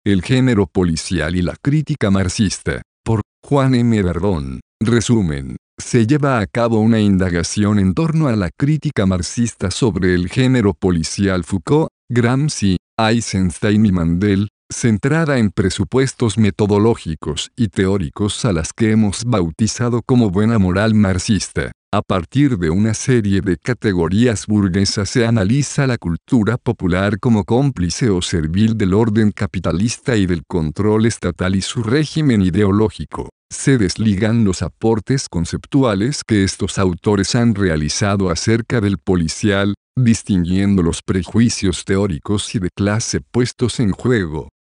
El género policial y la crítica marxista, por Juan M. Verdón. Resumen. Se lleva a cabo una indagación en torno a la crítica marxista sobre el género policial. Foucault, Gramsci, Eisenstein y Mandel, centrada en presupuestos metodológicos y teóricos a las que hemos bautizado como buena moral marxista. A partir de una serie de categorías burguesas se analiza la cultura popular como cómplice o servil del orden capitalista y del control estatal y su régimen ideológico. Se desligan los aportes conceptuales que estos autores han realizado acerca del policial, distinguiendo los prejuicios teóricos y de clase puestos en juego.